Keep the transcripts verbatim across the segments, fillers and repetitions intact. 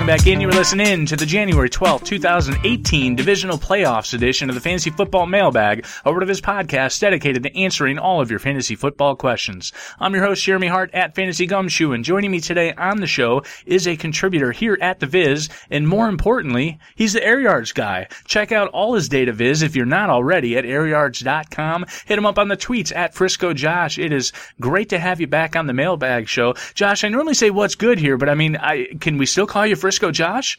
welcome back in. You were listening to the January twelfth, twenty eighteen Divisional Playoffs edition of the Fantasy Football Mailbag, a word of his podcast dedicated to answering all of your fantasy football questions. I'm your host, Jeremy Hart at Fantasy Gumshoe, and joining me today on the show is a contributor here at The Viz, and more importantly, he's the Air Yards guy. Check out all his data viz if you're not already at air yards dot com. Hit him up on the tweets at Frisco Josh. It is great to have you back on the Mailbag show. Josh, I normally say what's good here, but I mean, I can we still call you Frisco Josh?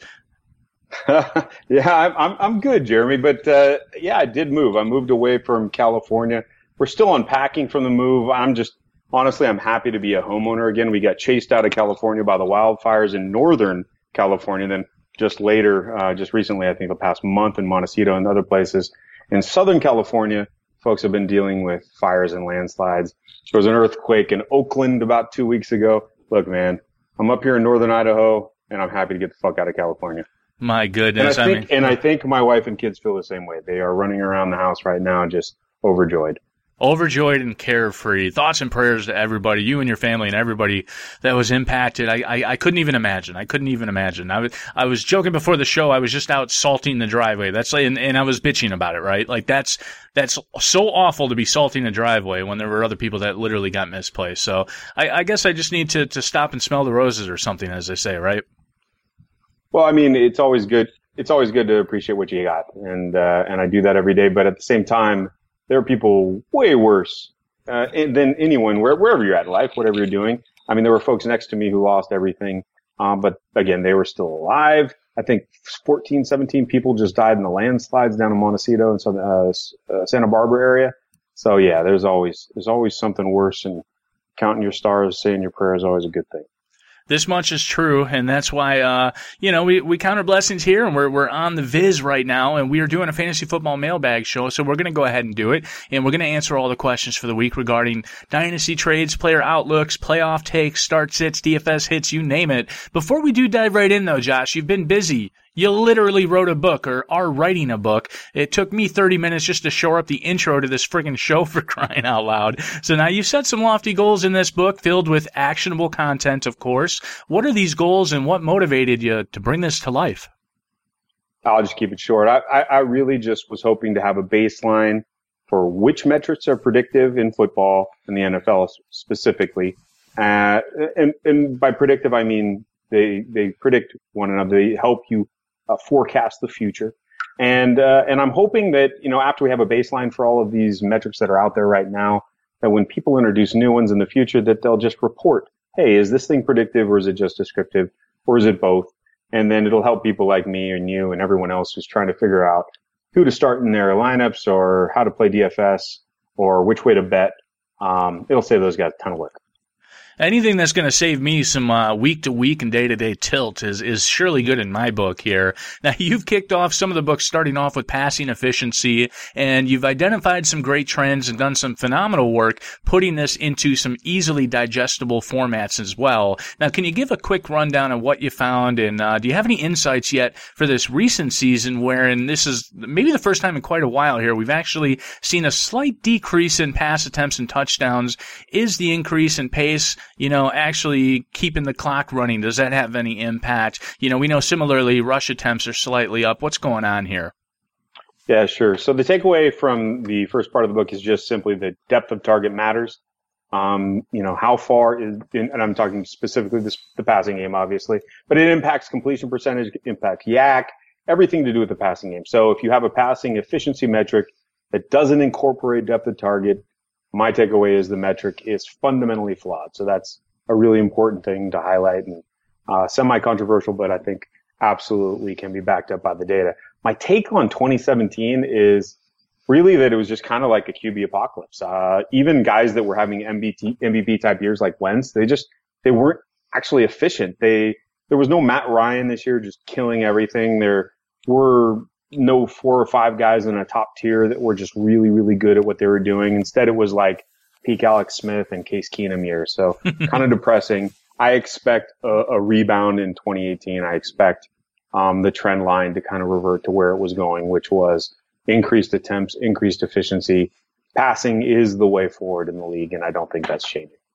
yeah, I'm, I'm I'm good, Jeremy. But uh, yeah, I did move. I moved away from California. We're still unpacking from the move. I'm just honestly, I'm happy to be a homeowner again. We got chased out of California by the wildfires in Northern California. Then just later, uh, just recently, I think the past month in Montecito and other places in Southern California, folks have been dealing with fires and landslides. There was an earthquake in Oakland about two weeks ago. Look, man, I'm up here in Northern Idaho, and I'm happy to get the fuck out of California. My goodness. And I think, I mean, and I think my wife and kids feel the same way. They are running around the house right now just overjoyed. Overjoyed and carefree. Thoughts and prayers to everybody, you and your family and everybody that was impacted. I, I, I couldn't even imagine. I couldn't even imagine. I was, I was joking before the show. I was just out salting the driveway. That's like, and, and I was bitching about it, right? Like that's, that's so awful to be salting a driveway when there were other people that literally got misplaced. So I, I guess I just need to, to stop and smell the roses or something, as they say, right? Well, I mean, it's always good. It's always good to appreciate what you got. And, uh, and I do that every day. But at the same time, there are people way worse uh, than anyone, where, wherever you're at in life, whatever you're doing. I mean, there were folks next to me who lost everything. Um, but again, they were still alive. I think fourteen, seventeen people just died in the landslides down in Montecito and some, uh, uh, Santa Barbara area. So yeah, there's always, there's always something worse, and counting your stars, saying your prayer is always a good thing. This much is true, and that's why, uh, you know, we, we count our blessings here, and we're, we're on the Viz right now, and we are doing a fantasy football mailbag show, so we're going to go ahead and do it, and we're going to answer all the questions for the week regarding dynasty trades, player outlooks, playoff takes, start sits, D F S hits, you name it. Before we do dive right in, though, Josh, you've been busy. You literally wrote a book, or are writing a book. It took me thirty minutes just to shore up the intro to this friggin' show, for crying out loud. So now you've set some lofty goals in this book, filled with actionable content, of course. What are these goals, and what motivated you to bring this to life? I'll just keep it short. I, I, I really just was hoping to have a baseline for which metrics are predictive in football and the N F L specifically. Uh, and, and by predictive, I mean they, they predict one another. They help you Uh, forecast the future. And, uh, and I'm hoping that, you know, after we have a baseline for all of these metrics that are out there right now, that when people introduce new ones in the future, that they'll just report, hey, is this thing predictive, or is it just descriptive, or is it both? And then it'll help people like me and you and everyone else who's trying to figure out who to start in their lineups, or how to play D F S, or which way to bet. Um, it'll save those guys a ton of work. Anything that's going to save me some uh, week-to-week and day-to-day tilt is is surely good in my book here. Now, you've kicked off some of the books starting off with passing efficiency, and you've identified some great trends and done some phenomenal work putting this into some easily digestible formats as well. Now, can you give a quick rundown of what you found, and uh, do you have any insights yet for this recent season, wherein this is maybe the first time in quite a while here we've actually seen a slight decrease in pass attempts and touchdowns? Is the increase in pace, you know, actually keeping the clock running? Does that have any impact? You know, we know similarly rush attempts are slightly up. What's going on here? Yeah, sure. So the takeaway from the first part of the book is just simply that depth of target matters. Um, you know, how far is, and I'm talking specifically this, the passing game, obviously, but it impacts completion percentage, impacts yak, everything to do with the passing game. So if you have a passing efficiency metric that doesn't incorporate depth of target, my takeaway is the metric is fundamentally flawed. So that's a really important thing to highlight, and uh, semi-controversial, but I think absolutely can be backed up by the data. My take on twenty seventeen is really that it was just kind of like a Q B apocalypse. Uh, even guys that were having M V P type years like Wentz, they just, they weren't actually efficient. They, there was no Matt Ryan this year just killing everything. There were no four or five guys in a top tier that were just really, really good at what they were doing. Instead, it was like peak Alex Smith and Case Keenum years. So kind of depressing. I expect a, a rebound in twenty eighteen. I expect um, the trend line to kind of revert to where it was going, which was increased attempts, increased efficiency. Passing is the way forward in the league, and I don't think that's changing.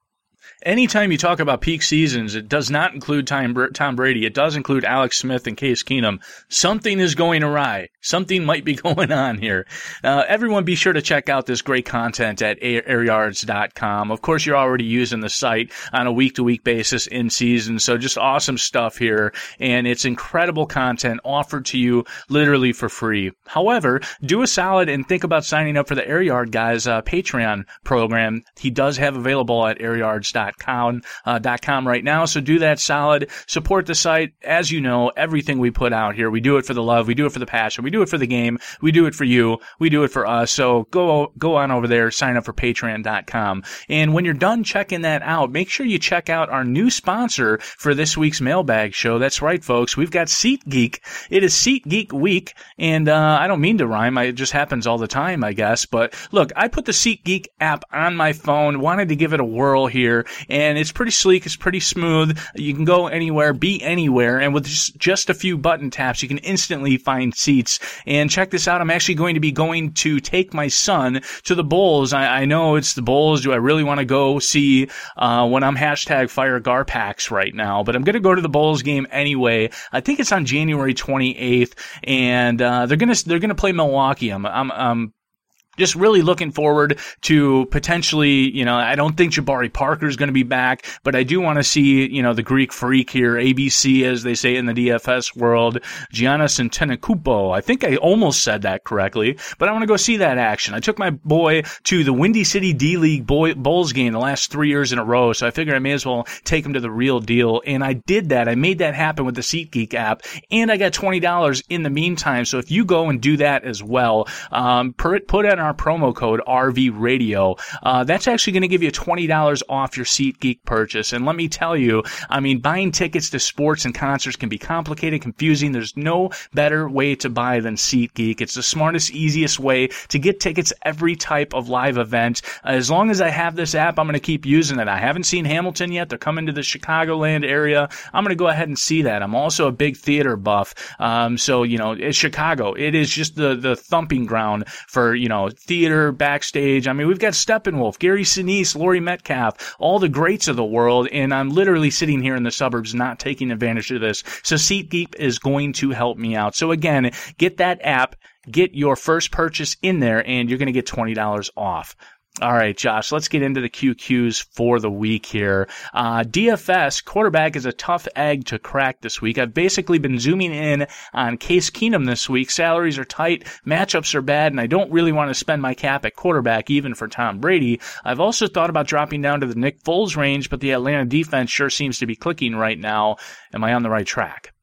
Anytime you talk about peak seasons, it does not include Tom, Tom Brady. It does include Alex Smith and Case Keenum. Something is going awry. Something might be going on here. Uh, everyone be sure to check out this great content at air yards dot com. Of course, you're already using the site on a week-to-week basis in season, so just awesome stuff here, and it's incredible content offered to you literally for free. However, do a solid and think about signing up for the Air Yard Guys uh, Patreon program. He does have available at air yards dot com. Uh, .com right now, so do that solid. Support the site. As you know, everything we put out here, we do it for the love, we do it for the passion, we do it for the game, we do it for you, we do it for us. So go go on over there, sign up for patreon dot com. And when you're done checking that out, make sure you check out our new sponsor for this week's mailbag show. That's right, folks. We've got SeatGeek. It is SeatGeek week, and uh, I don't mean to rhyme. It just happens all the time, I guess. But look, I put the SeatGeek app on my phone, wanted to give it a whirl here, and it's pretty sleek, it's pretty smooth. You can go anywhere, be anywhere, and with just, just a few button taps, you can instantly find seats. And check this out, I'm actually going to be going to take my son to the Bulls. I, I know it's the Bulls. Do I really want to go see uh, when I'm hashtag fire Garpax right now? But I'm going to go to the Bulls game anyway. I think it's on January twenty-eighth, and uh, they're gonna they're gonna play Milwaukee. I'm I'm, I'm Just really looking forward to potentially, you know, I don't think Jabari Parker is going to be back, but I do want to see, you know, the Greek freak here, A B C as they say in the D F S world, Giannis Antetokounmpo. I think I almost said that correctly, but I want to go see that action. I took my boy to the Windy City D-League boy, Bulls game the last three years in a row, so I figured I may as well take him to the real deal, and I did that. I made that happen with the SeatGeek app, and I got twenty dollars in the meantime, so if you go and do that as well, um, put, put in our promo code R V Radio. Uh, that's actually going to give you twenty dollars off your SeatGeek purchase. And let me tell you, I mean, buying tickets to sports and concerts can be complicated, confusing. There's no better way to buy than SeatGeek. It's the smartest, easiest way to get tickets every type of live event. As long as I have this app, I'm going to keep using it. I haven't seen Hamilton yet. They're coming to the Chicagoland area. I'm going to go ahead and see that. I'm also a big theater buff. Um, so, you know, it's Chicago. It is just the, the thumping ground for, you know, theater, backstage. I mean, we've got Steppenwolf, Gary Sinise, Laurie Metcalf, all the greats of the world, and I'm literally sitting here in the suburbs not taking advantage of this. So SeatGeek is going to help me out. So again, get that app, get your first purchase in there, and you're going to get twenty dollars off. All right, Josh, let's get into the Q Qs for the week here. Uh, D F S, quarterback is a tough egg to crack this week. I've basically been zooming in on Case Keenum this week. Salaries are tight, matchups are bad, and I don't really want to spend my cap at quarterback even for Tom Brady. I've also thought about dropping down to the Nick Foles range, but the Atlanta defense sure seems to be clicking right now. Am I on the right track?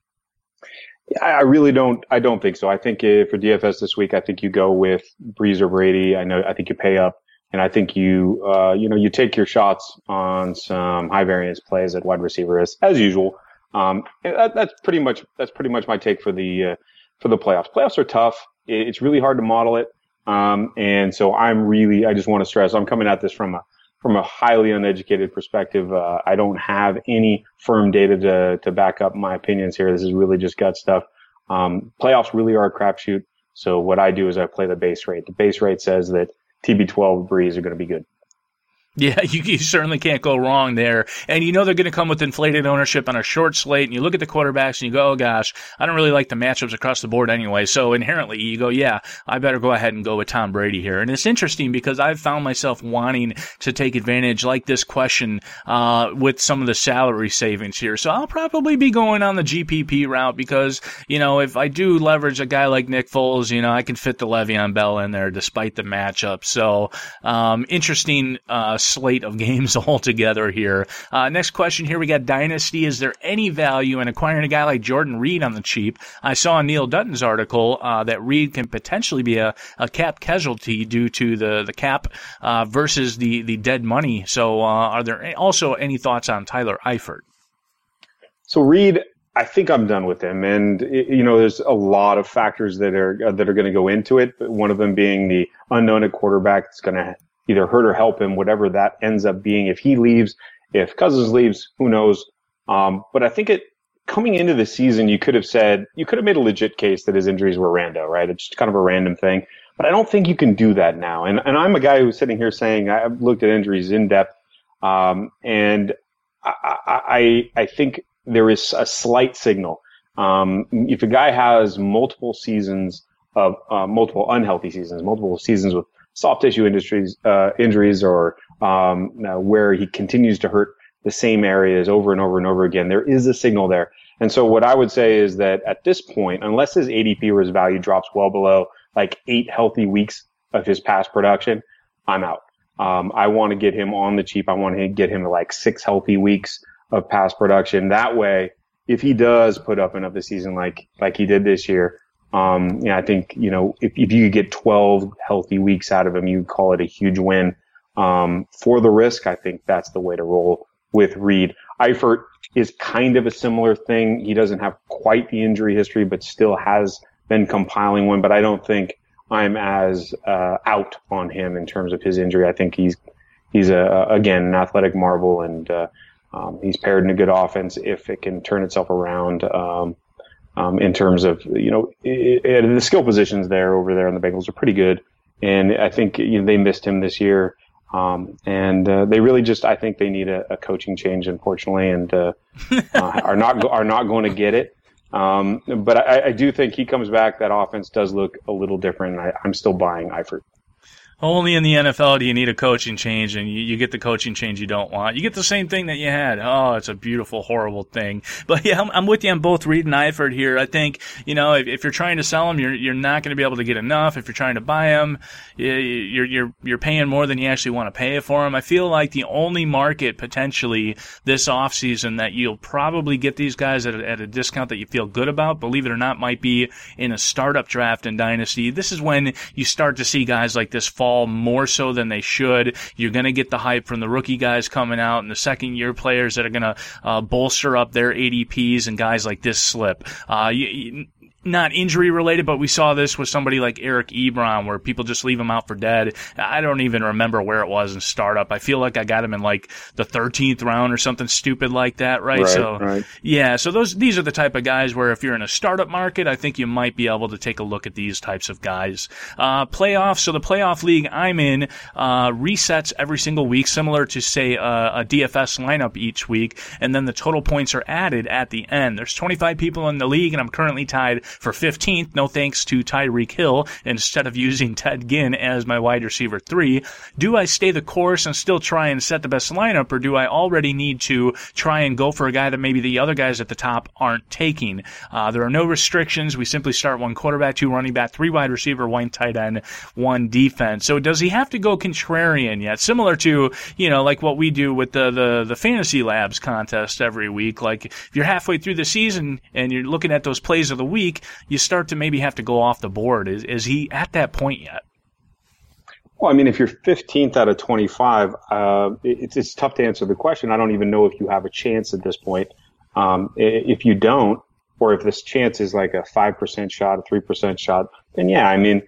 Yeah, I really don't, I don't think so. I think uh, for D F S this week, I think you go with Breeze or Brady. I know, I think you pay up. And I think you, uh, you know, you take your shots on some high variance plays at wide receiver as, as usual. Um, and that, that's pretty much, that's pretty much my take for the, uh, for the playoffs. Playoffs are tough. It's really hard to model it. Um, and so I'm really, I just want to stress, I'm coming at this from a, from a highly uneducated perspective. Uh, I don't have any firm data to, to back up my opinions here. This is really just gut stuff. Um, playoffs really are a crapshoot. So what I do is I play the base rate. The base rate says that T B twelve Breeze are going to be good. Yeah, you, you certainly can't go wrong there. And you know they're going to come with inflated ownership on a short slate, and you look at the quarterbacks and you go, oh gosh, I don't really like the matchups across the board anyway. So inherently you go, yeah, I better go ahead and go with Tom Brady here. And it's interesting because I've found myself wanting to take advantage like this question uh with some of the salary savings here. So I'll probably be going on the G P P route because, you know, if I do leverage a guy like Nick Foles, you know, I can fit the Le'Veon Bell in there despite the matchup. So um interesting uh slate of games altogether here. Uh, next question here, we got Dynasty. Is there any value in acquiring a guy like Jordan Reed on the cheap? I saw in Neil Dutton's article uh, that Reed can potentially be a, a cap casualty due to the, the cap uh, versus the, the dead money. So uh, are there also any thoughts on Tyler Eifert? So Reed, I think I'm done with him. And, you know, there's a lot of factors that are, uh, that are going to go into it. But one of them being the unknown at quarterback that's going to either hurt or help him, whatever that ends up being. If he leaves, if Cousins leaves, who knows? Um, but I think it coming into the season, you could have said, you could have made a legit case that his injuries were rando, right? It's just kind of a random thing. But I don't think you can do that now. And, and I'm a guy who's sitting here saying, I've looked at injuries in depth. Um, and I, I, I think there is a slight signal. Um, if a guy has multiple seasons of, uh, multiple unhealthy seasons, multiple seasons with soft tissue industries, uh, injuries or, um, uh, where he continues to hurt the same areas over and over and over again, there is a signal there. And so what I would say is that at this point, unless his A D P or his value drops well below like eight healthy weeks of his past production, I'm out. Um, I want to get him on the cheap. I want to get him like six healthy weeks of past production. That way, if he does put up another season like, like he did this year, um, yeah, I think, you know, if, if you could get twelve healthy weeks out of him, you'd call it a huge win. Um, for the risk, I think that's the way to roll with Reed. Eifert is kind of a similar thing. He doesn't have quite the injury history, but still has been compiling one. But I don't think I'm as uh, out on him in terms of his injury. I think he's he's a again an athletic marvel, and uh, um, he's paired in a good offense if it can turn itself around. Um, um, in terms of you know it, it, the skill positions there over there on the Bengals are pretty good, and I think you know, they missed him this year. Um, and, uh, they really just, I think they need a, a coaching change, unfortunately, and, uh, uh are not, are not going to get it. Um, but I, I do think he comes back. That offense does look a little different. And I, I'm still buying Eifert. Only in the N F L do you need a coaching change, and you, you get the coaching change you don't want. You get the same thing that you had. Oh, it's a beautiful, horrible thing. But yeah, I'm, I'm with you on both Reed and Eifert here. I think, you know, if, if you're trying to sell them, you're you're not going to be able to get enough. If you're trying to buy them, you're you're you're paying more than you actually want to pay for them. I feel like the only market potentially this offseason that you'll probably get these guys at a, at a discount that you feel good about, believe it or not, might be in a startup draft in Dynasty. This is when you start to see guys like this fall more so than they should. You're going to get the hype from the rookie guys coming out and the second year players that are going to uh, bolster up their A D Ps, and guys like this slip. Uh, you, you, not injury related, but we saw this with somebody like Eric Ebron where people just leave him out for dead. I don't even remember where it was in startup. I feel like I got him in like the thirteenth round or something stupid like that, right? right so, right. yeah, so those, these are the type of guys where if you're in a startup market, I think you might be able to take a look at these types of guys. Uh, playoffs. So the playoff league I'm in, uh, resets every single week, similar to say uh, a D F S lineup each week, and then the total points are added at the end. There's twenty-five people in the league, and I'm currently tied for fifteenth, no thanks to Tyreek Hill, instead of using Ted Ginn as my wide receiver three. Do I stay the course and still try and set the best lineup, or do I already need to try and go for a guy that maybe the other guys at the top aren't taking? Uh, there are no restrictions. We simply start one quarterback, two running back, three wide receiver, one tight end, one defense. So does he have to go contrarian yet? Similar to, you know, like what we do with the, the, the Fantasy Labs contest every week. Like if you're halfway through the season and you're looking at those plays of the week, you start to maybe have to go off the board. Is is he at that point yet? Well, I mean, if you're fifteenth out of twenty-five, uh, it's it's tough to answer the question. I don't even know if you have a chance at this point. Um, if you don't, or if this chance is like a five percent shot, a three percent shot, then yeah, I mean,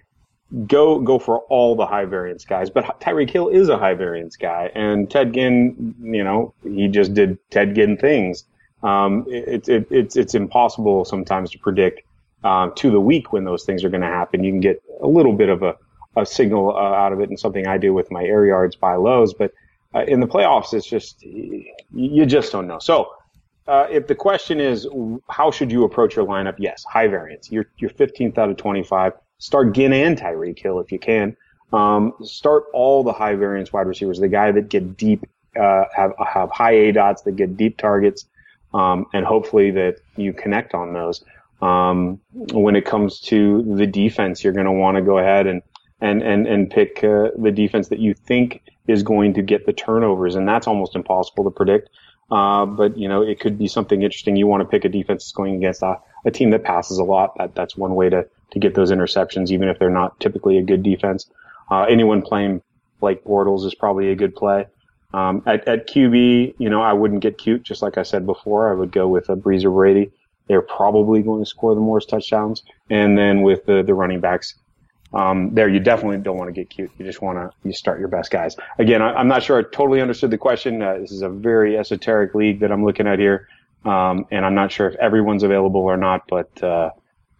go go for all the high variance guys. But Tyreek Hill is a high variance guy, and Ted Ginn, you know, he just did Ted Ginn things. Um, it, it, it's it's impossible sometimes to predict Um, to the week when those things are going to happen. You can get a little bit of a, a signal uh, out of it, and something I do with my air yards buy lows. But uh, in the playoffs, it's just, you just don't know. So uh, if the question is, how should you approach your lineup? Yes, high variance. You're, you're fifteenth out of twenty-five. Start Ginn and Tyreek Hill if you can. Um, start all the high variance wide receivers, the guy that get deep, uh, have, have high A DOTs, that get deep targets, um, and hopefully that you connect on those. Um, when it comes to the defense, you're going to want to go ahead and, and, and, and pick, uh, the defense that you think is going to get the turnovers. And that's almost impossible to predict. Uh, but you know, it could be something interesting. You want to pick a defense that's going against a, a team that passes a lot. That, that's one way to, to get those interceptions, even if they're not typically a good defense. Uh, anyone playing Blake Bortles is probably a good play. Um, at, at Q B, you know, I wouldn't get cute. Just like I said before, I would go with a Brees or Brady. They're probably going to score the most touchdowns. And then with the, the running backs, um, there you definitely don't want to get cute. You just want to you start your best guys. Again, I, I'm not sure I totally understood the question. Uh, this is a very esoteric league that I'm looking at here. Um, and I'm not sure if everyone's available or not, but, uh,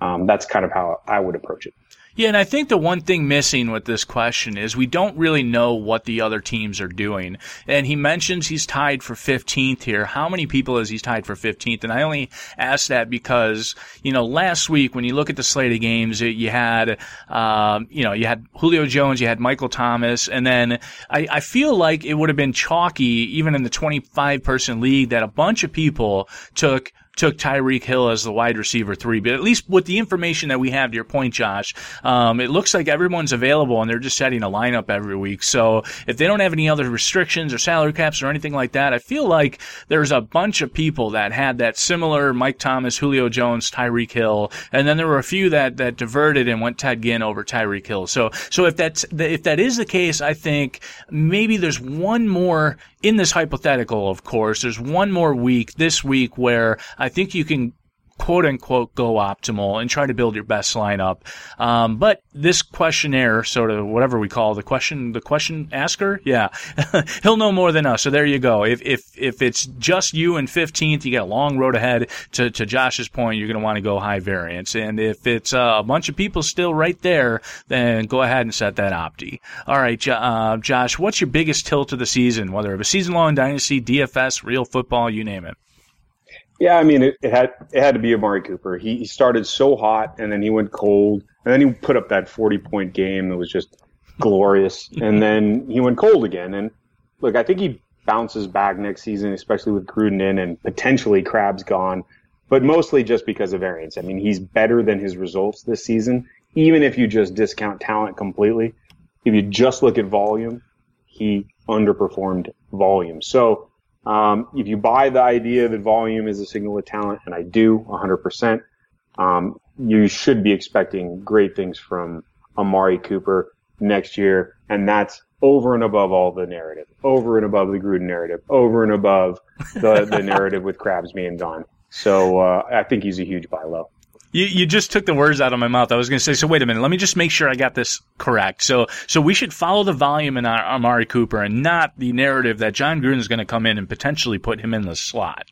um, that's kind of how I would approach it. Yeah, and I think the one thing missing with this question is we don't really know what the other teams are doing. And he mentions he's tied for fifteenth here. How many people is he tied for fifteenth? And I only ask that because, you know, last week when you look at the slate of games, you had, um, you know, you had Julio Jones, you had Michael Thomas, and then I, I feel like it would have been chalky, even in the twenty-five person league, that a bunch of people took took Tyreek Hill as the wide receiver three. But at least with the information that we have, to your point, Josh, um, it looks like everyone's available and they're just setting a lineup every week. So if they don't have any other restrictions or salary caps or anything like that, I feel like there's a bunch of people that had that similar Mike Thomas, Julio Jones, Tyreek Hill, and then there were a few that, that diverted and went Ted Ginn over Tyreek Hill. So, so if that's, if that is the case, I think maybe there's one more in this hypothetical, of course, there's one more week this week where I think you can quote unquote go optimal and try to build your best lineup. Um, but this questionnaire, sort of whatever we call the question, the question asker, yeah, he'll know more than us. So there you go. If if if it's just you and fifteenth, you got a long road ahead. To to Josh's point, you're going to want to go high variance. And if it's uh, a bunch of people still right there, then go ahead and set that opti. All right, jo- uh, Josh, what's your biggest tilt of the season? Whether it was season long, dynasty, D F S, real football, you name it. Yeah, I mean, it, it had it had to be Amari Cooper. He, he started so hot, and then he went cold, and then he put up that forty-point game that was just glorious, and then he went cold again. And look, I think he bounces back next season, especially with Gruden in and potentially Crab's gone, but mostly just because of variance. I mean, he's better than his results this season, even if you just discount talent completely. If you just look at volume, he underperformed volume. So Um, if you buy the idea that volume is a signal of talent, and I do one hundred percent, um, you should be expecting great things from Amari Cooper next year, and that's over and above all the narrative, over and above the Gruden narrative, over and above the, the narrative with Krabs being gone. So uh, I think he's a huge buy low. You you just took the words out of my mouth. I was going to say, so wait a minute, let me just make sure I got this correct. So so we should follow the volume in our Amari Cooper and not the narrative that John Gruden is going to come in and potentially put him in the slot.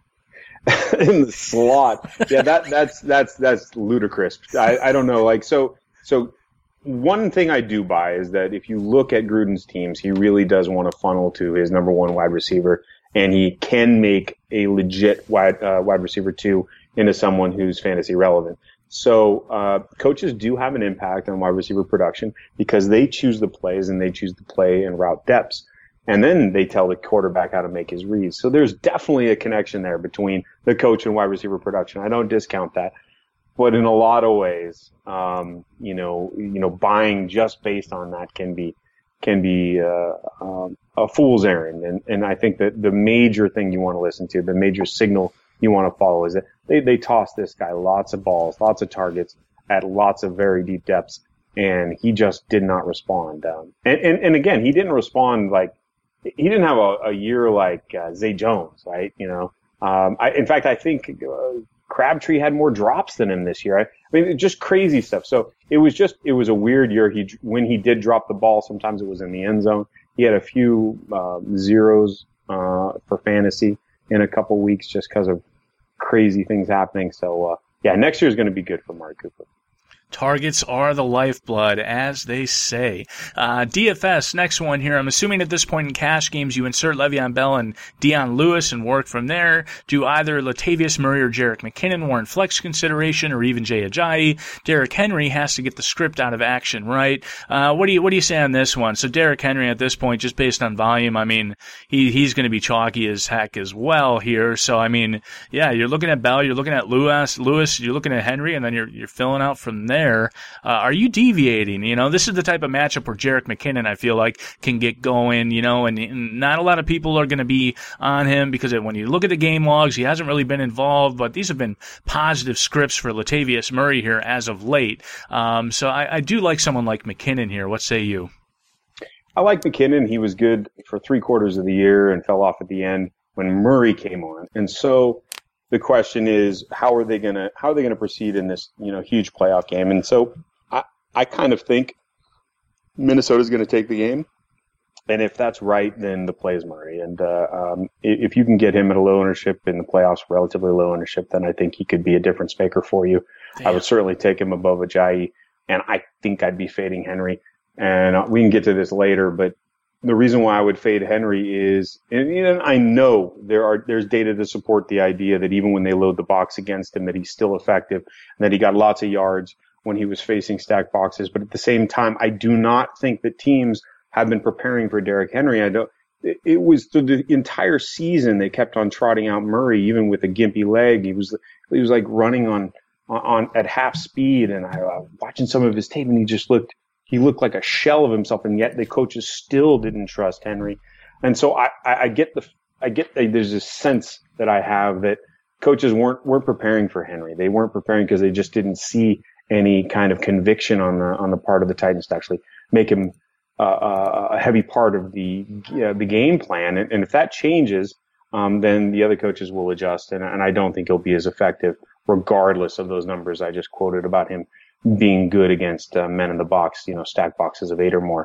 In the slot, yeah, that that's that's that's ludicrous. I, I don't know, like so so. One thing I do buy is that if you look at Gruden's teams, he really does want to funnel to his number one wide receiver, and he can make a legit wide uh, wide receiver two into someone who's fantasy relevant. So uh, coaches do have an impact on wide receiver production because they choose the plays and they choose the play and route depths. And then they tell the quarterback how to make his reads. So there's definitely a connection there between the coach and wide receiver production. I don't discount that. But in a lot of ways, um, you know, you know, buying just based on that can be can be uh, um, a fool's errand. And, and I think that the major thing you want to listen to, the major signal you want to follow is that they, they toss this guy lots of balls, lots of targets at lots of very deep depths, and he just did not respond. Um, and, and, and again, he didn't respond like, he didn't have a, a year like uh, Zay Jones, right? You know, um, I, in fact, I think uh, Crabtree had more drops than him this year. I, I mean, just crazy stuff. So it was just, it was a weird year. He, when he did drop the ball, sometimes it was in the end zone. He had a few uh, zeros uh, for fantasy in a couple weeks just because of crazy things happening. So, uh, yeah, next year is going to be good for Amari Cooper. Targets are the lifeblood, as they say. Uh, D F S, next one here. I'm assuming at this point in cash games, you insert Le'Veon Bell and Dion Lewis and work from there. Do either Latavius Murray or Jerick McKinnon warrant flex consideration, or even Jay Ajayi? Derrick Henry has to get the script out of action, right? Uh, what do you what do you say on this one? So Derrick Henry at this point, just based on volume, I mean, he he's going to be chalky as heck as well here. So I mean, yeah, you're looking at Bell, you're looking at Lewis, Lewis, you're looking at Henry, and then you're you're filling out from there. Uh, are you deviating? You know, this is the type of matchup where Jerick McKinnon, I feel like, can get going, you know, and, and not a lot of people are going to be on him because when you look at the game logs, he hasn't really been involved, but these have been positive scripts for Latavius Murray here as of late. Um, so I, I do like someone like McKinnon here. What say you? I like McKinnon. He was good for three quarters of the year and fell off at the end when Murray came on. And so the question is, how are they gonna how are they gonna proceed in this, you know, huge playoff game? And so I, I kind of think Minnesota's gonna take the game. And if that's right, then the play is Murray. And uh, um, if you can get him at a low ownership in the playoffs, relatively low ownership, then I think he could be a difference maker for you. Damn. I would certainly take him above Ajayi, and I think I'd be fading Henry. And we can get to this later, but the reason why I would fade Henry is, and, and I know there are there's data to support the idea that even when they load the box against him, that he's still effective, and that he got lots of yards when he was facing stacked boxes. But at the same time, I do not think that teams have been preparing for Derrick Henry. I don't. It was through the entire season they kept on trotting out Murray, even with a gimpy leg. He was he was like running on on at half speed, and I uh, watching some of his tape, and he just looked he looked like a shell of himself. And yet the coaches still didn't trust Henry. And so I, I, I get the I get the, there's this sense that I have that coaches weren't weren't preparing for Henry. They weren't preparing because they just didn't see any kind of conviction on the on the part of the Titans to actually make him Uh, a heavy part of the uh, the game plan, and, and if that changes, um, then the other coaches will adjust, and, and I don't think he'll be as effective, regardless of those numbers I just quoted about him being good against uh, men in the box, you know, stack boxes of eight or more.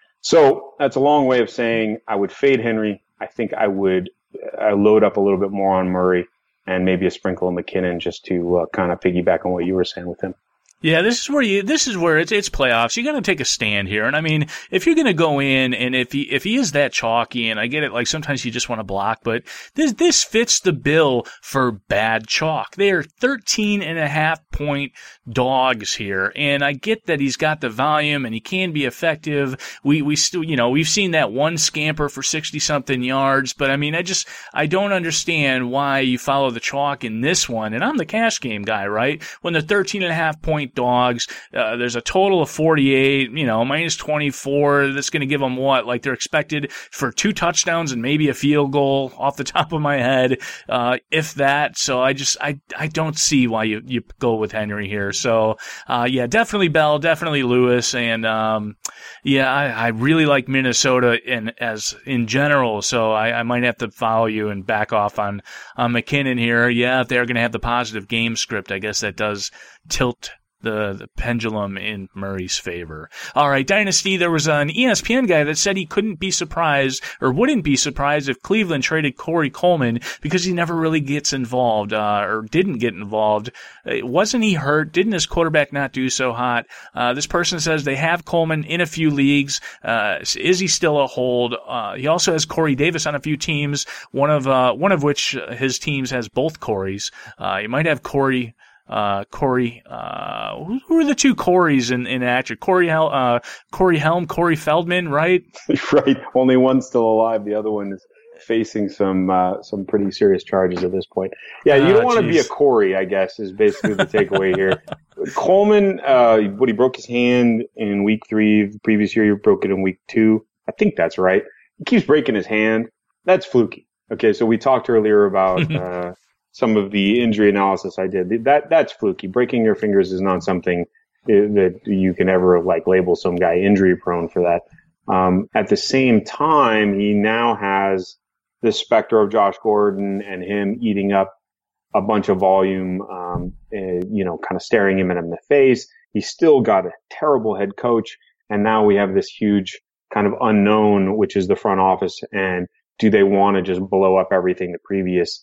So that's a long way of saying I would fade Henry. I think I would uh, load up a little bit more on Murray and maybe a sprinkle of McKinnon just to uh, kind of piggyback on what you were saying with him. Yeah, this is where you. This is where it's it's playoffs. You got to take a stand here, and I mean, if you're going to go in, and if he if he is that chalky, and I get it, like sometimes you just want to block, but this this fits the bill for bad chalk. They are thirteen and a half point dogs here, and I get that he's got the volume and he can be effective. We we still, you know, we've seen that one scamper for sixty something yards, but I mean, I just I don't understand why you follow the chalk in this one. And I'm the cash game guy, right? When they're thirteen and a half point dogs, uh, there's a total of forty-eight, you know, minus twenty-four. That's going to give them what? Like they're expected for two touchdowns and maybe a field goal off the top of my head, uh, if that. So I just, I, I don't see why you, you go with Henry here. So, uh, yeah, definitely Bell, definitely Lewis. And, um, yeah, I, I really like Minnesota in, as in general. So I, I might have to follow you and back off on, on McKinnon here. Yeah, if they're going to have the positive game script, I guess that does tilt The, the pendulum in Murray's favor. All right, Dynasty, there was an E S P N guy that said he couldn't be surprised or wouldn't be surprised if Cleveland traded Corey Coleman because he never really gets involved uh, or didn't get involved. Uh, wasn't he hurt? Didn't his quarterback not do so hot? Uh, this person says they have Coleman in a few leagues. Uh, is he still a hold? Uh, he also has Corey Davis on a few teams, one of uh, one of which his teams has both Coreys. Uh, he might have Corey Uh, Corey, uh, who, who are the two Coreys in, in action? Corey, Hel- uh, Corey Helm, Corey Feldman, right? Right. Only one's still alive. The other one is facing some, uh, some pretty serious charges at this point. Yeah. You don't uh, want to be a Corey, I guess, is basically the takeaway here. Coleman, uh, what he broke his hand in week three. The previous year, he broke it in week two. I think that's right. He keeps breaking his hand. That's fluky. Okay. So we talked earlier about, uh, some of the injury analysis I did. That that's fluky. Breaking your fingers is not something that you can ever like label some guy injury prone for that. Um, at the same time, he now has the specter of Josh Gordon and him eating up a bunch of volume, um, and, you know, kind of staring him in the face. He's still got a terrible head coach. And now we have this huge kind of unknown, which is the front office. And do they want to just blow up everything the previous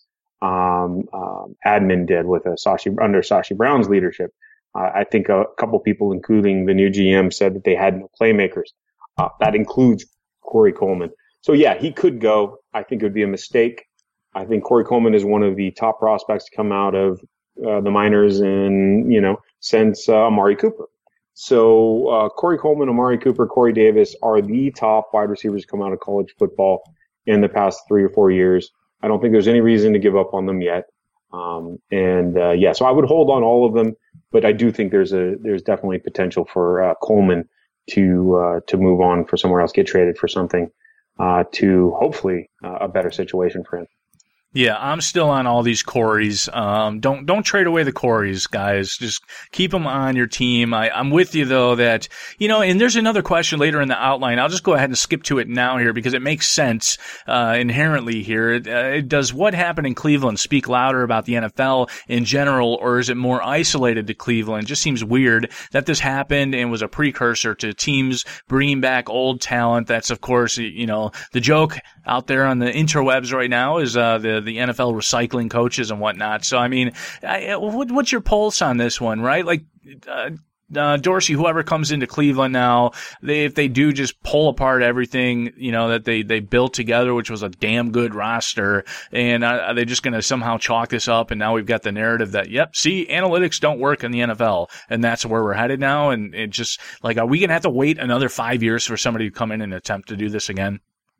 Um, um, admin did with a Sashi, under Sashi Brown's leadership? Uh, I think a couple people, including the new G M, said that they had no playmakers. Uh, that includes Corey Coleman. So yeah, he could go. I think it would be a mistake. I think Corey Coleman is one of the top prospects to come out of uh, the minors and, you know, since uh, Amari Cooper. So uh, Corey Coleman, Amari Cooper, Corey Davis are the top wide receivers to come out of college football in the past three or four years. I don't think there's any reason to give up on them yet. Um, and, uh, yeah, so I would hold on all of them, but I do think there's a, there's definitely potential for, uh, Coleman to, uh, to move on for somewhere else, get traded for something, uh, to hopefully uh, a better situation for him. Yeah, I'm still on all these Coreys. Um, don't don't trade away the Coreys, guys. Just keep them on your team. I, I'm with you though that you know. And there's another question later in the outline. I'll just go ahead and skip to it now here because it makes sense uh, inherently here. Uh, does what happened in Cleveland speak louder about the N F L in general, or is it more isolated to Cleveland? It just seems weird that this happened and was a precursor to teams bringing back old talent. That's of course you know the joke out there on the interwebs right now is uh, the the N F L recycling coaches and whatnot. So, I mean, I, what, what's your pulse on this one, right? Like, uh, uh, Dorsey, whoever comes into Cleveland now, they, if they do just pull apart everything, you know, that they, they built together, which was a damn good roster, and uh, are they just going to somehow chalk this up? And now we've got the narrative that, yep, see, analytics don't work in the N F L, and that's where we're headed now. And it just, like, are we going to have to wait another five years for somebody to come in and attempt to do this again?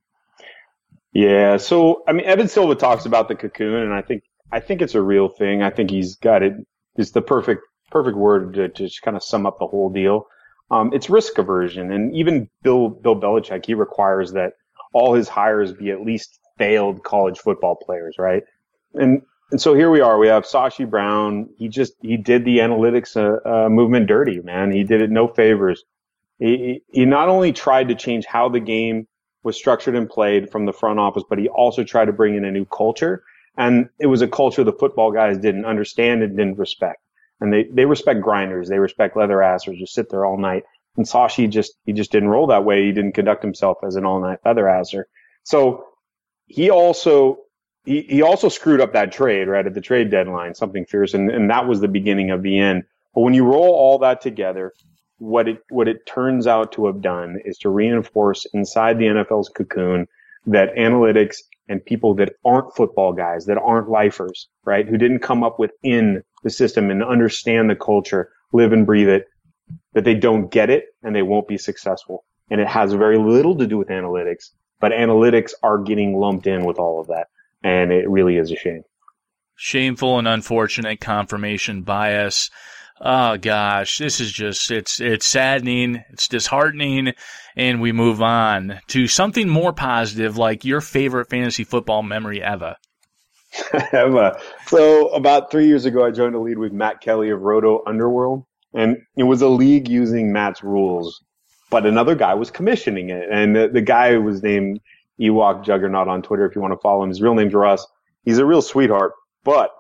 Yeah, so I mean, Evan Silva talks about the cocoon, and I think I think it's a real thing. I think he's got it. It's the perfect perfect word to, to just kind of sum up the whole deal. Um, it's risk aversion, and even Bill Bill Belichick, he requires that all his hires be at least failed college football players, right? And and so here we are. We have Sashi Brown. He just he did the analytics uh, uh, movement dirty, man. He did it no favors. He he not only tried to change how the game was structured and played from the front office, but he also tried to bring in a new culture. And it was a culture the football guys didn't understand and didn't respect. And they, they respect grinders. They respect leather assers, just sit there all night. And Sashi just, he just didn't roll that way. He didn't conduct himself as an all night leather asser. So he also, he, he also screwed up that trade, right, at the trade deadline, something fierce. And, and that was the beginning of the end. But when you roll all that together, What it what it turns out to have done is to reinforce inside the N F L's cocoon that analytics and people that aren't football guys, that aren't lifers, right, who didn't come up within the system and understand the culture, live and breathe it, that they don't get it and they won't be successful. And it has very little to do with analytics, but analytics are getting lumped in with all of that. And it really is a shame. Shameful and unfortunate confirmation bias. Oh gosh, this is just, it's, it's saddening, it's disheartening, and we move on to something more positive, like your favorite fantasy football memory ever. Emma. So about three years ago, I joined a league with Matt Kelly of Roto Underworld, and it was a league using Matt's rules, but another guy was commissioning it, and the, the guy was named Ewok Juggernaut on Twitter, if you want to follow him. His real name's Russ. He's a real sweetheart, but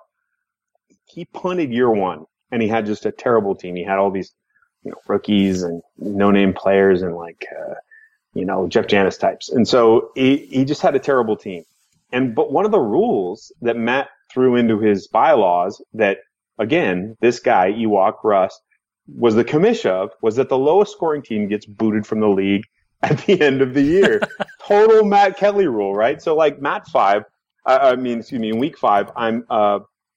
he punted year one. And he had just a terrible team. He had all these, you know, rookies and no-name players and like, uh, you know, Jeff Janis types. And so he, he just had a terrible team. And, but one of the rules that Matt threw into his bylaws that, again, this guy, Ewok Russ, was the commish of, was that the lowest scoring team gets booted from the league at the end of the year. Total Matt Kelly rule, right? So like Matt five, uh, I mean, excuse me, in week five, I'm, uh,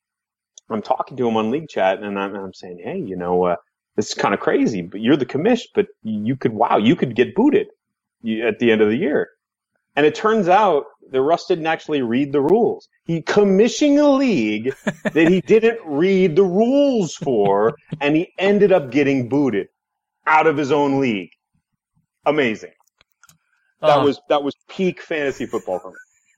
I'm talking to him on League Chat, and I'm, I'm saying, hey, you know, uh, this is kind of crazy, but you're the commish, but you could, wow, you could get booted at the end of the year. And it turns out that Russ didn't actually read the rules. He commissioned a league that he didn't read the rules for, and he ended up getting booted out of his own league. Amazing. That Oh. was that was peak fantasy football for me.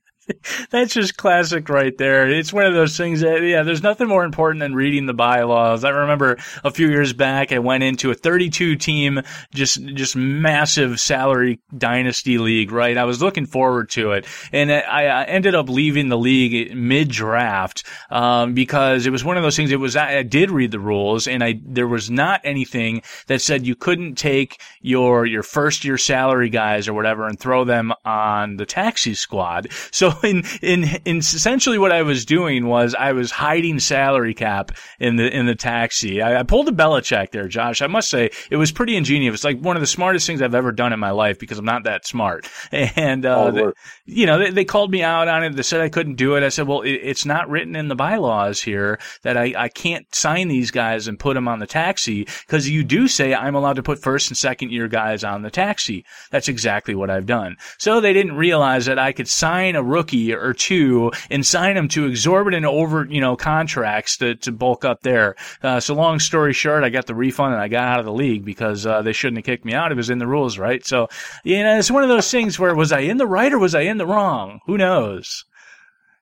That's just classic right there. It's one of those things that, yeah, there's nothing more important than reading the bylaws. I remember a few years back, I went into a thirty-two team, just, just massive salary dynasty league, right? I was looking forward to it. And I, I ended up leaving the league mid-draft, um, because it was one of those things, it was, I, I did read the rules, and I, there was not anything that said you couldn't take your, your first year salary guys or whatever and throw them on the taxi squad. So, In, in, in essentially what I was doing was I was hiding salary cap in the, in the taxi. I, I pulled a Belichick there, Josh. I must say it was pretty ingenious. It's like one of the smartest things I've ever done in my life because I'm not that smart. And, uh, they, you know, they, they called me out on it. They said I couldn't do it. I said, well, it, it's not written in the bylaws here that I, I can't sign these guys and put them on the taxi because you do say I'm allowed to put first and second year guys on the taxi. That's exactly what I've done. So they didn't realize that I could sign a rookie or two and sign them to exorbitant over, you know, contracts to, to bulk up there. Uh, so long story short, I got the refund and I got out of the league because, uh, they shouldn't have kicked me out. It was in the rules, right? So, you know, it's one of those things where was I in the right or was I in the wrong? Who knows?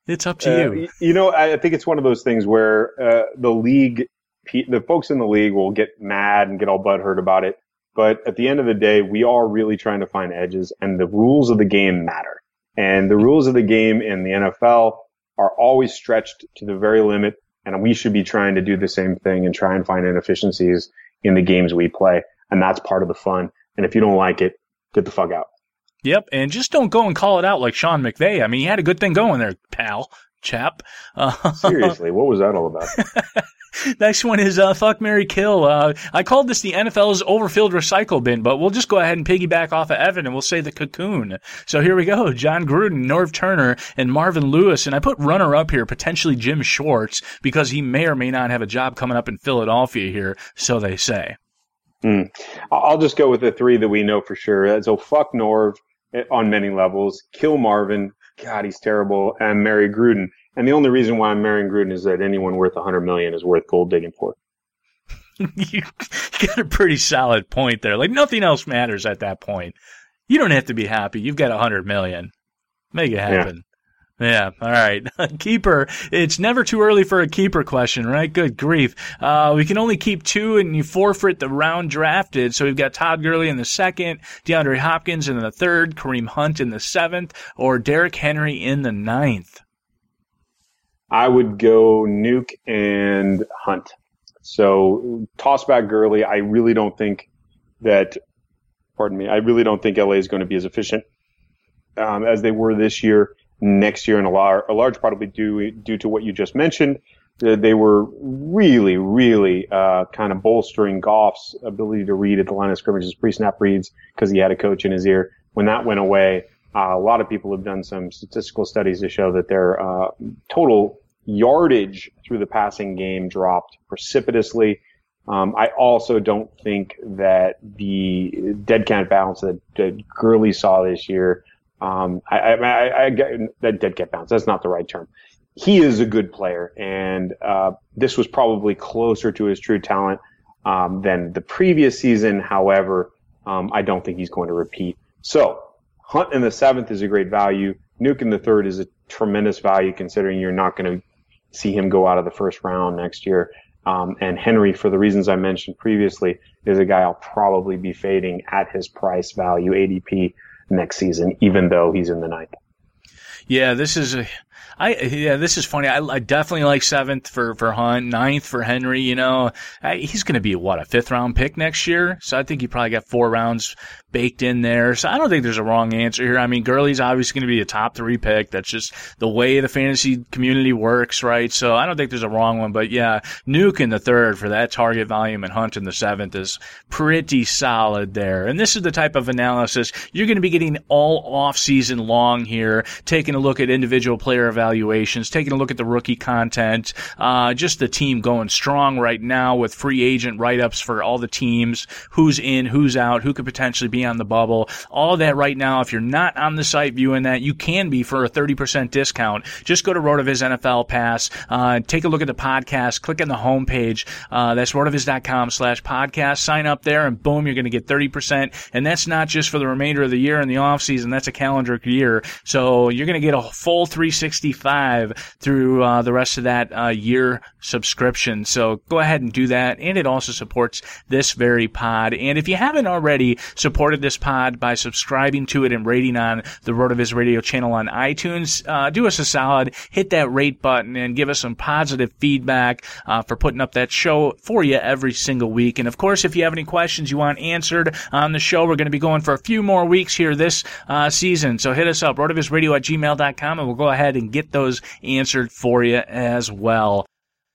It's up to uh, you. You know, I think it's one of those things where uh, the league, the folks in the league will get mad and get all butthurt about it. But at the end of the day, we are really trying to find edges, and the rules of the game matter. And the rules of the game in the N F L are always stretched to the very limit, and we should be trying to do the same thing and try and find inefficiencies in the games we play. And that's part of the fun. And if you don't like it, get the fuck out. Yep, and just don't go and call it out like Sean McVay. I mean, he had a good thing going there, pal, chap. Uh, Seriously, what was that all about? Next one is uh, Fuck, Marry, Kill. Uh, I called this the N F L's overfilled recycle bin, but we'll just go ahead and piggyback off of Evan, and we'll say the Cocoon. So here we go. John Gruden, Norv Turner, and Marvin Lewis. And I put runner-up here, potentially Jim Schwartz, because he may or may not have a job coming up in Philadelphia here, so they say. Mm. I'll just go with the three that we know for sure. So fuck Norv on many levels. Kill Marvin. God, he's terrible. And marry Gruden. And the only reason why I'm marrying Gruden is that anyone worth one hundred million dollars is worth gold digging for. You got a pretty solid point there. Like, nothing else matters at that point. You don't have to be happy. You've got one hundred million dollars. Make it happen. Yeah. yeah. All right. Keeper. It's never too early for a keeper question, right? Good grief. Uh, we can only keep two, and you forfeit the round drafted. So we've got Todd Gurley in the second, DeAndre Hopkins in the third, Kareem Hunt in the seventh, or Derrick Henry in the ninth. I would go Nuke and Hunt. So toss back Gurley. I really don't think that, pardon me, I really don't think L A is going to be as efficient um, as they were this year, next year, and a, lar- a large part will be due, due to what you just mentioned. They were really, really uh, kind of bolstering Goff's ability to read at the line of scrimmage, his pre-snap reads, because he had a coach in his ear. When that went away, uh, a lot of people have done some statistical studies to show that their uh, total yardage through the passing game dropped precipitously. Um, I also don't think that the dead cat bounce that, that Gurley saw this year, um, I, I, I, I get that dead cat bounce. That's not the right term. He is a good player, and uh, this was probably closer to his true talent um, than the previous season. However, um, I don't think he's going to repeat. So Hunt in the seventh is a great value. Nuke in the third is a tremendous value, considering you're not going to see him go out of the first round next year. Um, and Henry, for the reasons I mentioned previously, is a guy I'll probably be fading at his price value, A D P, next season, even though he's in the ninth. Yeah, this is a, I yeah, this is funny. I, I definitely like seventh for for Hunt, ninth for Henry. You know, I, he's going to be what, a fifth round pick next year. So I think he probably got four rounds baked in there. So I don't think there's a wrong answer here. I mean, Gurley's obviously going to be a top three pick. That's just the way the fantasy community works, right? So I don't think there's a wrong one. But yeah, Nuke in the third for that target volume and Hunt in the seventh is pretty solid there. And this is the type of analysis you're going to be getting all off season long here, taking a look at individual player evaluations, taking a look at the rookie content, uh, just the team going strong right now with free agent write-ups for all the teams, who's in, who's out, who could potentially be on the bubble. All of that right now, if you're not on the site viewing that, you can be for a thirty percent discount. Just go to RotoViz N F L Pass, uh, take a look at the podcast, click on the homepage. Uh, that's rotoviz.com slash podcast. Sign up there, and boom, you're going to get thirty percent. And that's not just for the remainder of the year and the off season. That's a calendar year. So you're going to get a full three sixty-five through uh, the rest of that uh, year subscription. So go ahead and do that. And it also supports this very pod. And if you haven't already supported this pod by subscribing to it and rating on the RotoViz Radio channel on iTunes, uh, do us a solid, hit that rate button and give us some positive feedback uh, for putting up that show for you every single week. And of course, if you have any questions you want answered on the show, we're going to be going for a few more weeks here this uh, season. So hit us up, rotovizradio at gmail dot com, and we'll go ahead and get those answered for you as well.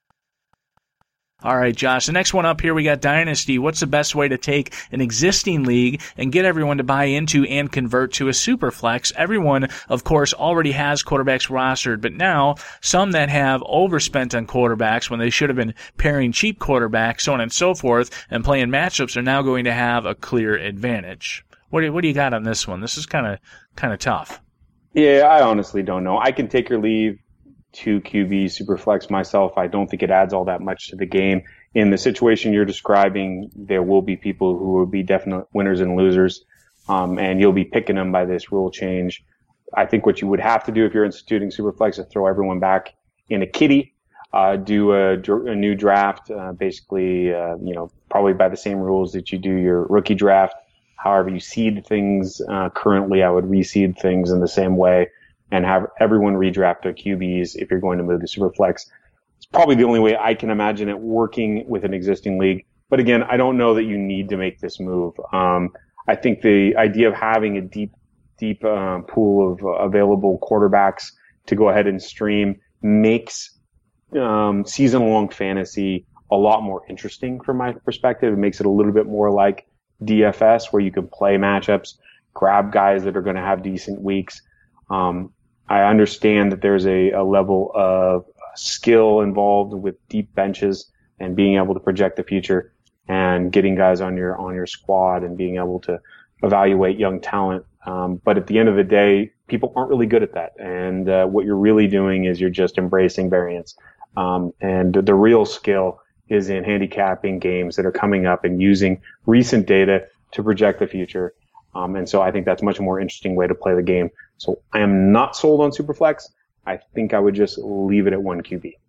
All right, Josh, the next one up here, we got Dynasty. What's the best way to take an existing league and get everyone to buy into and convert to a super flex? Everyone, of course, already has quarterbacks rostered, but now some that have overspent on quarterbacks when they should have been pairing cheap quarterbacks, so on and so forth, and playing matchups are now going to have a clear advantage. What do, what do you got on this one? This is kind of kind of tough. Yeah, I honestly don't know. I can take or leave two Q B Superflex myself. I don't think it adds all that much to the game. In the situation you're describing, there will be people who will be definite winners and losers, um, and you'll be picking them by this rule change. I think what you would have to do if you're instituting Superflex is throw everyone back in a kitty, uh, do a, a new draft, uh, basically, uh, you know, probably by the same rules that you do your rookie draft. However you seed things, uh, currently I would reseed things in the same way and have everyone redraft their Q Bs if you're going to move to Superflex. It's probably the only way I can imagine it working with an existing league. But again, I don't know that you need to make this move. Um, I think the idea of having a deep, deep uh, pool of uh, available quarterbacks to go ahead and stream makes um, season-long fantasy a lot more interesting from my perspective. It makes it a little bit more like D F S, where you can play matchups, grab guys that are going to have decent weeks. Um, I understand that there's a, a level of skill involved with deep benches and being able to project the future and getting guys on your on your squad and being able to evaluate young talent. Um, but at the end of the day, people aren't really good at that. And uh, what you're really doing is you're just embracing variance. Um, and the real skill is in handicapping games that are coming up and using recent data to project the future. Um, and so I think that's a much more interesting way to play the game. So I am not sold on Superflex. I think I would just leave it at one Q B.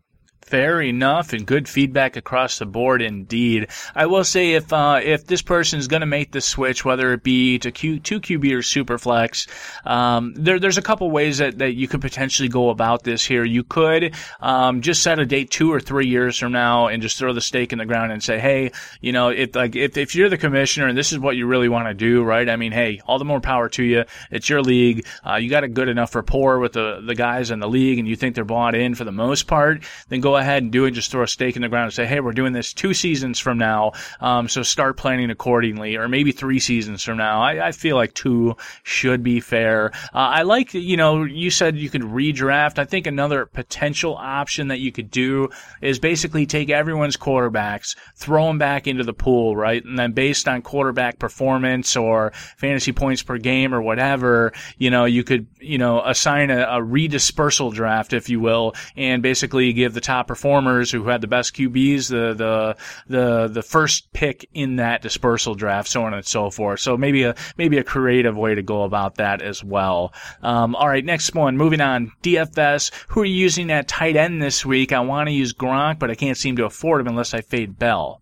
Fair enough, and good feedback across the board indeed. I will say if uh, if this person is going to make the switch, whether it be to Q, to Q B or Superflex, um, there, there's a couple ways that, that you could potentially go about this here. You could um, just set a date two or three years from now and just throw the stake in the ground and say, hey, you know, if like if if you're the commissioner and this is what you really want to do, right? I mean, hey, all the more power to you. It's your league. Uh, you got a good enough rapport with the the guys in the league, and you think they're bought in for the most part. Then go ahead and do it. Just throw a stake in the ground and say, hey, we're doing this two seasons from now, um, so start planning accordingly, or maybe three seasons from now. I, I feel like two should be fair. Uh, I like, you know, you said you could redraft. I think another potential option that you could do is basically take everyone's quarterbacks, throw them back into the pool, right? And then based on quarterback performance or fantasy points per game or whatever, you know, you could, you know, assign a, a redispersal draft, if you will, and basically give the top performers who had the best Q Bs the the the the first pick in that dispersal draft, so on and so forth. So maybe a maybe a creative way to go about that as well. Um, all right, next one. Moving on. D F S. Who are you using at tight end this week? I want to use Gronk, but I can't seem to afford him unless I fade Bell.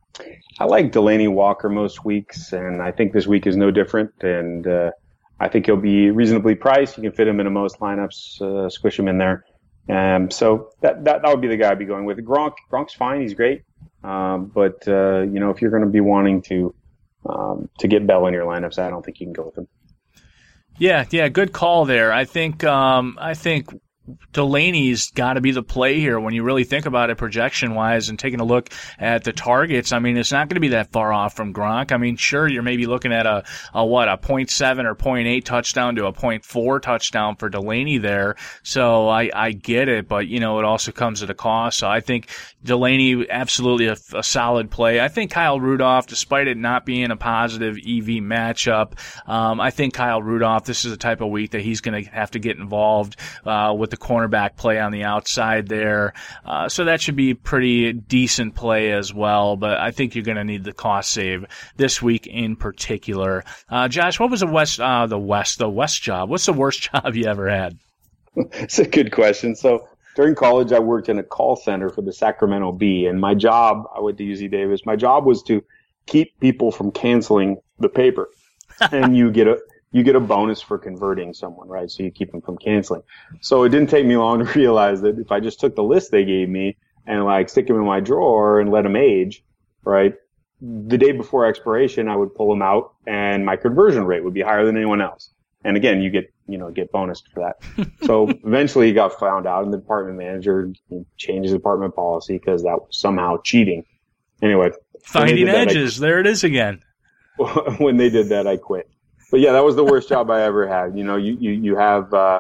I like Delaney Walker most weeks, and I think this week is no different. And uh, I think he'll be reasonably priced. You can fit him into most lineups, uh, squish him in there. Um, so that, that, that would be the guy I'd be going with. Gronk, Gronk's fine. He's great. Um, but, uh, you know, if you're going to be wanting to, um, to get Bell in your lineups, I don't think you can go with him. Yeah. Yeah. Good call there. I think, um, I think Delaney's got to be the play here when you really think about it projection-wise and taking a look at the targets. I mean, it's not going to be that far off from Gronk. I mean, sure, you're maybe looking at a, a what, a point seven or point eight touchdown to a point four touchdown for Delaney there. So I, I get it, but, you know, it also comes at a cost. So I think Delaney, absolutely a, a solid play. I think Kyle Rudolph, despite it not being a positive E V matchup, um, I think Kyle Rudolph, this is the type of week that he's going to have to get involved uh, with the cornerback play on the outside there. Uh, so that should be pretty decent play as well, but I think you're going to need the cost save this week in particular. Uh, Josh, what was the West, uh, the West, the West job? What's the worst job you ever had? It's a good question. So during college, I worked in a call center for the Sacramento Bee, and my job, I went to U C Davis, my job was to keep people from canceling the paper. And you get a, you get a bonus for converting someone, right? So you keep them from canceling. So it didn't take me long to realize that if I just took the list they gave me and like stick them in my drawer and let them age, right? The day before expiration, I would pull them out and my conversion rate would be higher than anyone else. And again, you get, you know, get bonused for that. So eventually he got found out and the department manager changed his department policy because that was somehow cheating. Anyway. Finding edges. That, I, there it is again. When they did that, I quit. But yeah, that was the worst job I ever had. You know, you, you, you have, uh,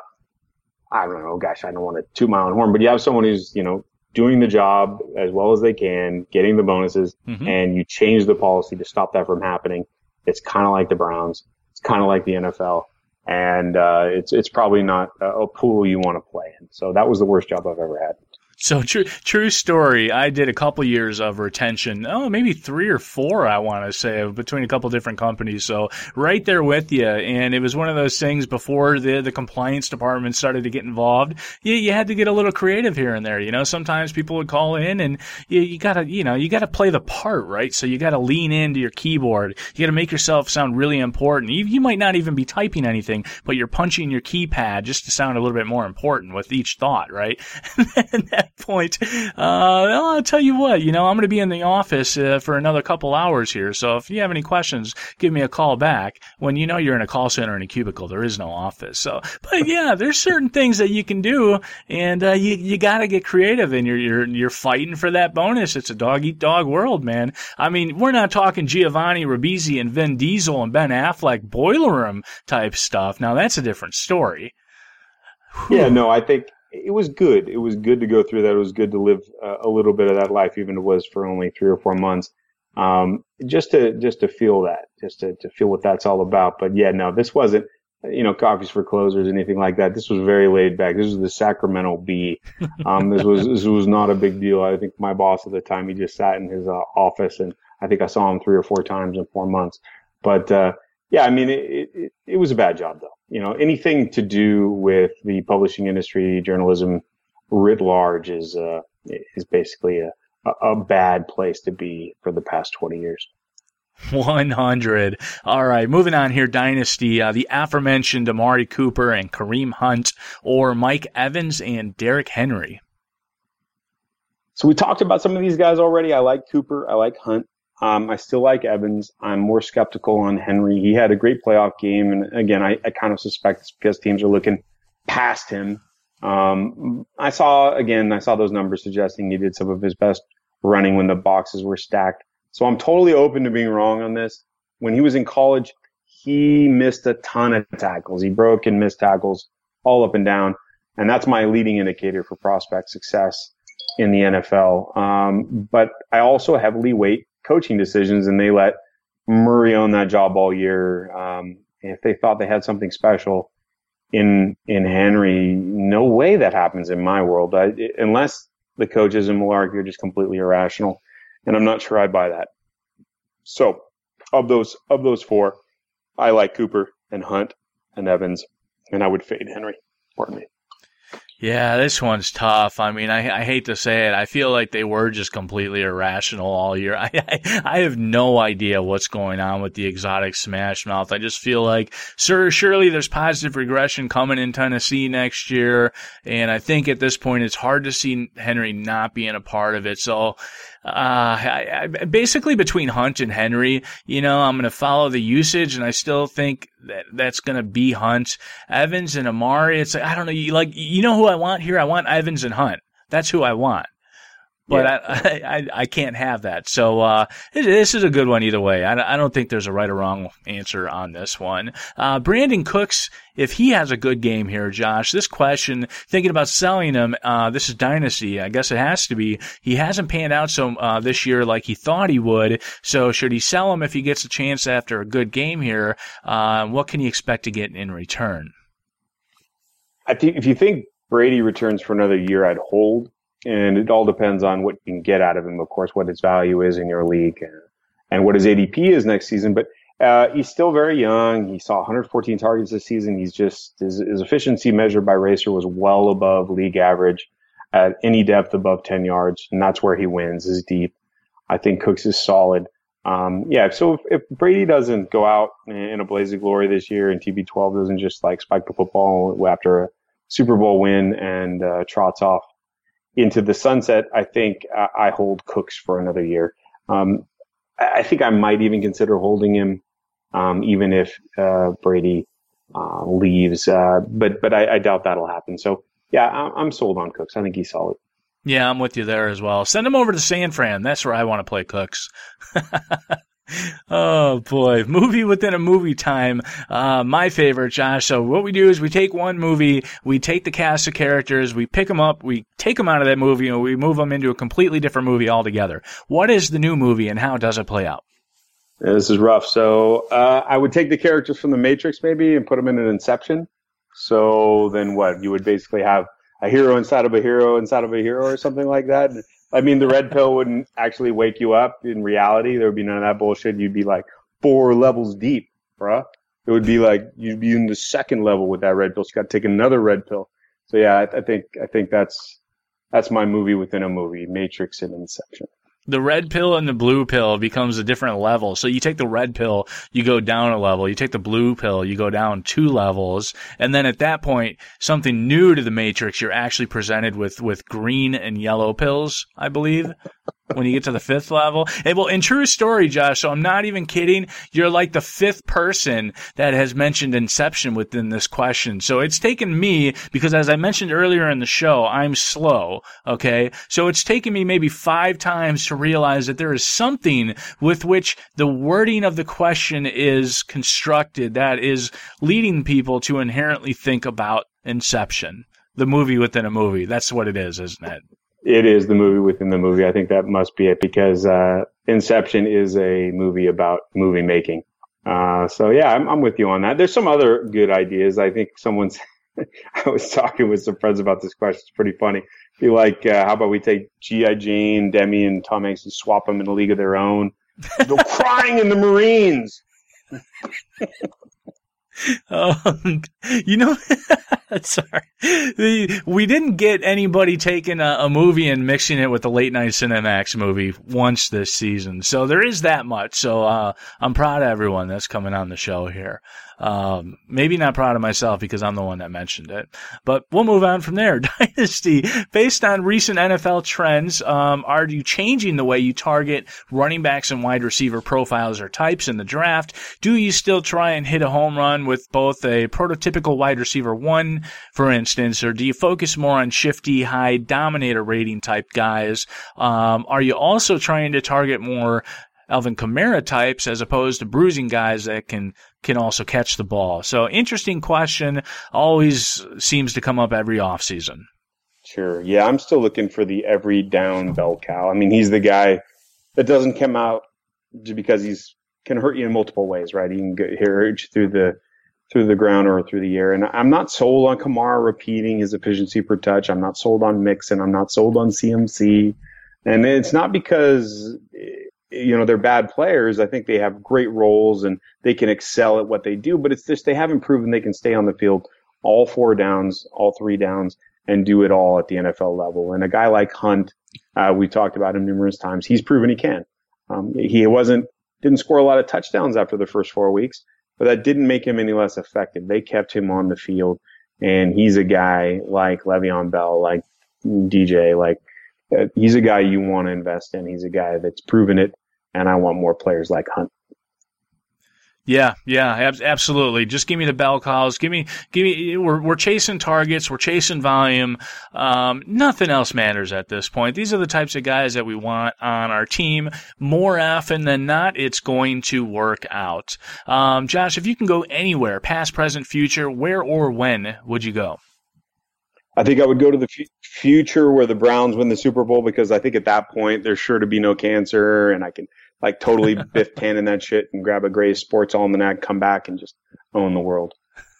I don't know, gosh, I don't want to toot my own horn, but you have someone who's, you know, doing the job as well as they can, getting the bonuses, mm-hmm. and you change the policy to stop that from happening. It's kind of like the Browns. It's kind of like the N F L. And, uh, it's, it's probably not a, a pool you want to play in. So that was the worst job I've ever had. So true, true story. I did a couple years of retention. Oh, maybe three or four, I want to say, between a couple different companies. So right there with you. And it was one of those things before the, the compliance department started to get involved. You, you had to get a little creative here and there. You know, sometimes people would call in and you, you gotta, you know, you gotta play the part, right? So you gotta lean into your keyboard. You gotta make yourself sound really important. You, you might not even be typing anything, but you're punching your keypad just to sound a little bit more important with each thought, right? And that point, uh, well, I'll tell you what, you know, I'm going to be in the office uh, for another couple hours here. So if you have any questions, give me a call back. When you know you're in a call center in a cubicle, there is no office. So, but yeah, there's certain things that you can do, and uh, you you got to get creative, and you're you're you're fighting for that bonus. It's a dog eat dog world, man. I mean, we're not talking Giovanni Ribisi and Vin Diesel and Ben Affleck boiler room type stuff. Now that's a different story. Whew. Yeah, no, I think it was good. It was good to go through that. It was good to live uh, a little bit of that life, even if it was for only three or four months. Um, just to, just to feel that, just to, to feel what that's all about. But yeah, no, this wasn't, you know, coffees for closers, anything like that. This was very laid back. This was the Sacramento Bee. Um, this was, this was not a big deal. I think my boss at the time, he just sat in his uh, office, and I think I saw him three or four times in four months. But, uh, yeah, I mean, it, it, it was a bad job though. You know, anything to do with the publishing industry, journalism writ large is, uh, is basically a, a bad place to be for the past twenty years. one hundred. All right, moving on here, Dynasty. Uh, the aforementioned Amari Cooper and Kareem Hunt, or Mike Evans and Derrick Henry. So we talked about some of these guys already. I like Cooper. I like Hunt. Um, I still like Evans. I'm more skeptical on Henry. He had a great playoff game. And again, I, I kind of suspect it's because teams are looking past him. Um, I saw, again, I saw those numbers suggesting he did some of his best running when the boxes were stacked. So I'm totally open to being wrong on this. When he was in college, he missed a ton of tackles. He broke and missed tackles all up and down. And that's my leading indicator for prospect success in the N F L. Um, but I also heavily weight coaching decisions, and they let Murray own that job all year. Um, if they thought they had something special in, in Henry, no way that happens in my world. I, unless the coaches in Malarkey are just completely irrational. And I'm not sure I buy that. So of those, of those four, I like Cooper and Hunt and Evans, and I would fade Henry. Pardon me. Yeah, this one's tough. I mean, I, I hate to say it. I feel like they were just completely irrational all year. I, I, I have no idea what's going on with the exotic smash mouth. I just feel like, sir, surely there's positive regression coming in Tennessee next year. And I think at this point, it's hard to see Henry not being a part of it. So, uh, I, I, basically between Hunt and Henry, you know, I'm going to follow the usage, and I still think that that's going to be Hunt. Evans and Amari, it's like, I don't know, you like, you know who I want here? I want Evans and Hunt. That's who I want. But yeah. I, I, I can't have that. So, uh, this is a good one either way. I, I don't think there's a right or wrong answer on this one. Uh, Brandon Cooks, if he has a good game here, Josh, this question, thinking about selling him, uh, this is Dynasty. I guess it has to be. He hasn't panned out so, uh, this year like he thought he would. So should he sell him if he gets a chance after a good game here? Uh, what can he expect to get in return? I think if you think Brady returns for another year, I'd hold. And it all depends on what you can get out of him, of course, what his value is in your league and, and what his A D P is next season. But uh, he's still very young. He saw one hundred fourteen targets this season. He's just, his, his efficiency measured by Racer was well above league average at any depth above ten yards. And that's where he wins, is deep. I think Cooks is solid. Um, yeah, so if, if Brady doesn't go out in a blaze of glory this year and T B twelve doesn't just like spike the football after a Super Bowl win and uh, trots off into the sunset, I think uh, I hold Cooks for another year. Um, I think I might even consider holding him, um, even if uh, Brady uh, leaves. Uh, but but I, I doubt that'll happen. So yeah, I'm sold on Cooks. I think he's solid. Yeah, I'm with you there as well. Send him over to San Fran. That's where I want to play Cooks. Oh boy, movie within a movie time. Uh, my favorite, Josh. So what we do is we take one movie, we take the cast of characters, we pick them up, we take them out of that movie, and we move them into a completely different movie altogether. What is the new movie, and how does it play out? Yeah, this is rough. So uh, I would take the characters from The Matrix maybe and put them in an Inception. So then what? You would basically have a hero inside of a hero inside of a hero or something like that. I mean, the red pill wouldn't actually wake you up. In reality, there would be none of that bullshit. You'd be like four levels deep, bruh. It would be like you'd be in the second level with that red pill. So you got to take another red pill. So yeah, I, I think I think that's that's my movie within a movie, Matrix and Inception. The red pill and the blue pill becomes a different level. So you take the red pill, you go down a level. You take the blue pill, you go down two levels. And then at that point, something new to the Matrix, you're actually presented with, with green and yellow pills, I believe, when you get to the fifth level. And well, in true story, Josh, so I'm not even kidding, you're like the fifth person that has mentioned Inception within this question. So it's taken me, because as I mentioned earlier in the show, I'm slow, okay? So it's taken me maybe five times to realize that there is something with which the wording of the question is constructed that is leading people to inherently think about Inception, the movie within a movie. That's what it is, isn't it? It is the movie within the movie. I think that must be it, because uh, Inception is a movie about movie making. Uh, so yeah, I'm, I'm with you on that. There's some other good ideas. I think someone's, I was talking with some friends about this question. It's pretty funny. Be like, uh, how about we take G I. Jane, Demi, and Tom Hanks and swap them in a league of their own? Go crying in the Marines. Um, you know, sorry, the, we didn't get anybody taking a, a movie and mixing it with a late night Cinemax movie once this season. So there is that much. So, uh, I'm proud of everyone that's coming on the show here. Um, maybe not proud of myself because I'm the one that mentioned it, but we'll move on from there. Dynasty, based on recent N F L trends, um, are you changing the way you target running backs and wide receiver profiles or types in the draft? Do you still try and hit a home run with both a prototypical wide receiver one, for instance, or do you focus more on shifty, high dominator rating type guys? Um, are you also trying to target more Alvin Kamara types as opposed to bruising guys that can can also catch the ball? So interesting question. Always seems to come up every offseason. Sure. Yeah, I'm still looking for the every down bell cow. I mean, he's the guy that doesn't come out just because he's can hurt you in multiple ways, right? He can get, hurt you through the through the ground or through the air. And I'm not sold on Kamara repeating his efficiency per touch. I'm not sold on Mixon. I'm not sold on C M C. And it's not because, you know, they're bad players. I think they have great roles and they can excel at what they do, but it's just they haven't proven they can stay on the field all four downs, all three downs, and do it all at the N F L level. And a guy like Hunt, uh, we talked about him numerous times. He's proven he can. Um, he wasn't, didn't score a lot of touchdowns after the first four weeks, but that didn't make him any less effective. They kept him on the field, and he's a guy like Le'Veon Bell, like D J, like uh, he's a guy you want to invest in. He's a guy that's proven it, and I want more players like Hunt. Yeah, yeah, ab- absolutely. Just give me the bell cows. Give me, give me. We're we're chasing targets. We're chasing volume. Um, nothing else matters at this point. These are the types of guys that we want on our team. More often than not, it's going to work out. Um, Josh, if you can go anywhere, past, present, future, where or when would you go? I think I would go to the f- future where the Browns win the Super Bowl, because I think at that point there's sure to be no cancer, and I can like totally Biff Tannen that shit and grab a Gray Sports Almanac, come back and just own the world.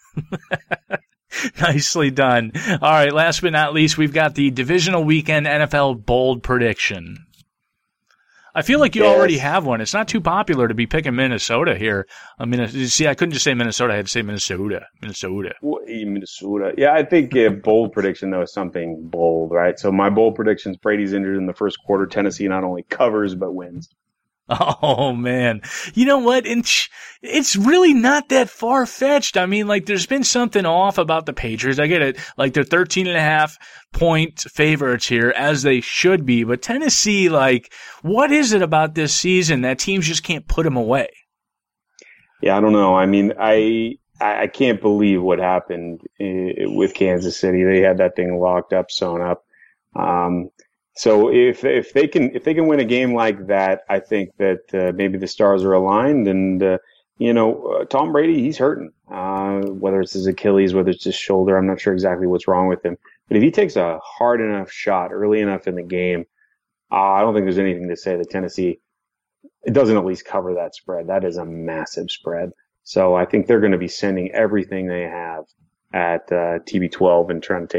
Nicely done. All right, last but not least, we've got the divisional weekend N F L bold prediction. I feel like you yes. already have one. It's not too popular to be picking Minnesota here. I mean, see, I couldn't just say Minnesota. I had to say Minnesota. Minnesota. Well, Minnesota. Yeah, I think a bold prediction, though, is something bold, right? So my bold prediction is Brady's injured in the first quarter. Tennessee not only covers, but wins. Oh, man. You know what? It's really not that far-fetched. I mean, like, there's been something off about the Patriots. I get it. Like, they're thirteen and a half point favorites here, as they should be. But Tennessee, like, what is it about this season that teams just can't put them away? Yeah, I don't know. I mean, I I can't believe what happened with Kansas City. They had that thing locked up, sewn up. Um So if if they can if they can win a game like that, I think that uh, maybe the stars are aligned. And uh, you know, uh, Tom Brady, he's hurting. Uh, whether it's his Achilles, whether it's his shoulder, I'm not sure exactly what's wrong with him. But if he takes a hard enough shot early enough in the game, uh, I don't think there's anything to say that Tennessee it doesn't at least cover that spread. That is a massive spread. So I think they're going to be sending everything they have at uh, T B twelve and trying to take him out.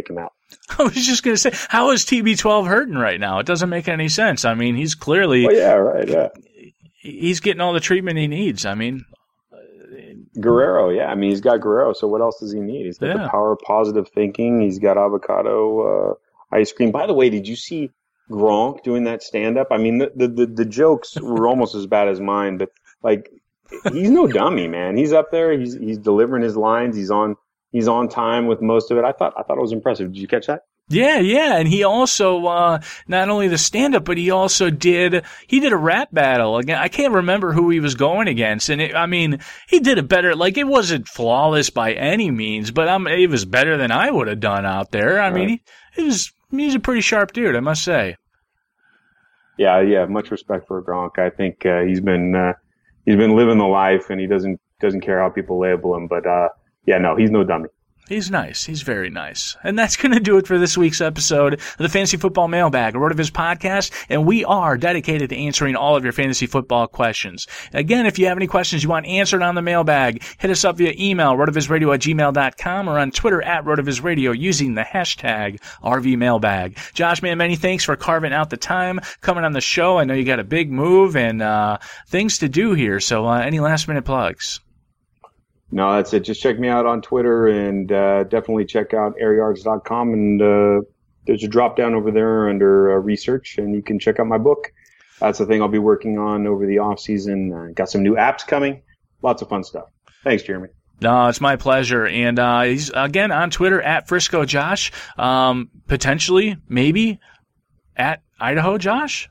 I was just going to say, how is T B twelve hurting right now? It doesn't make any sense. I mean, he's clearly, oh, yeah, right, yeah. He's getting all the treatment he needs. I mean, Guerrero, yeah. I mean, he's got Guerrero, so what else does he need? He's got yeah. the power of positive thinking. He's got avocado uh, ice cream. By the way, did you see Gronk doing that stand-up? I mean, the, the, the, the jokes were almost as bad as mine, but, like, he's no dummy, man. He's up there. He's he's delivering his lines. He's on he's on time with most of it. I thought I thought it was impressive. Did you catch that? Yeah, yeah, and he also uh not only the stand-up, but he also did he did a rap battle again. I can't remember who he was going against, and it, I mean, he did it better. Like, it wasn't flawless by any means, but um, it was better than I would have done out there. I right. mean, he, he was he's a pretty sharp dude, I must say. Yeah, yeah, much respect for Gronk. I think uh, he's been uh, he's been living the life, and he doesn't doesn't care how people label him. But uh, yeah, no, he's no dummy. He's nice. He's very nice. And that's going to do it for this week's episode of the Fantasy Football Mailbag, a RotoViz podcast, and we are dedicated to answering all of your fantasy football questions. Again, if you have any questions you want answered on the mailbag, hit us up via email, rotovizradio at gmail dot com, or on Twitter at rotovizradio using the hashtag R V Mailbag. Josh, man, many thanks for carving out the time, coming on the show. I know you got a big move and uh things to do here, so uh, any last-minute plugs? No, that's it. Just check me out on Twitter, and uh, definitely check out air yards dot com. And uh, there's a drop down over there under uh, research, and you can check out my book. That's the thing I'll be working on over the off season. Uh, got some new apps coming. Lots of fun stuff. Thanks, Jeremy. No, it's my pleasure. And uh, he's, again, on Twitter, at Frisco Josh. Um, potentially, maybe, at Idaho Josh.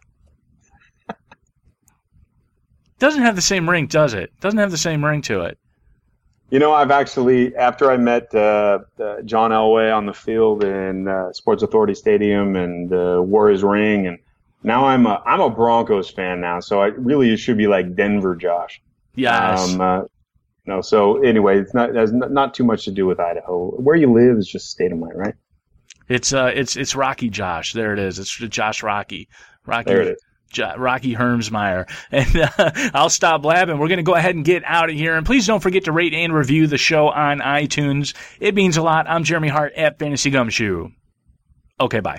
Doesn't have the same ring, does it? Doesn't have the same ring to it. You know, I've actually, after I met uh, uh, John Elway on the field in uh, Sports Authority Stadium and uh, wore his ring, and now I'm a I'm a Broncos fan now, so I really it should be like Denver Josh. Yes. Um, uh, no, so anyway, it's not it has not too much to do with Idaho. Where you live is just state of mind, right? It's uh, it's it's Rocky Josh. There it is. It's Josh Rocky. Rocky. There it is. Rocky Hermsmeyer. And uh, I'll stop blabbing. We're going to go ahead and get out of here. And please don't forget to rate and review the show on iTunes. It means a lot. I'm Jeremy Hart at Fantasy Gumshoe. Okay, bye.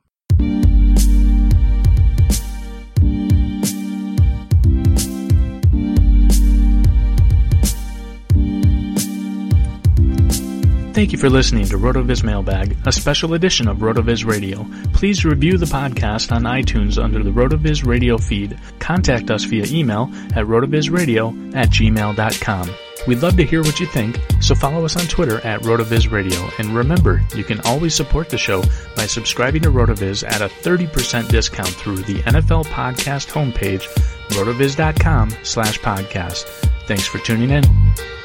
Thank you for listening to RotoViz Mailbag, a special edition of RotoViz Radio. Please review the podcast on iTunes under the RotoViz Radio feed. Contact us via email at rotovizradio at gmail dot com. We'd love to hear what you think, so follow us on Twitter at RotoViz Radio. And remember, you can always support the show by subscribing to RotoViz at a thirty percent discount through the N F L podcast homepage, rotoviz dot com slash podcast. Thanks for tuning in.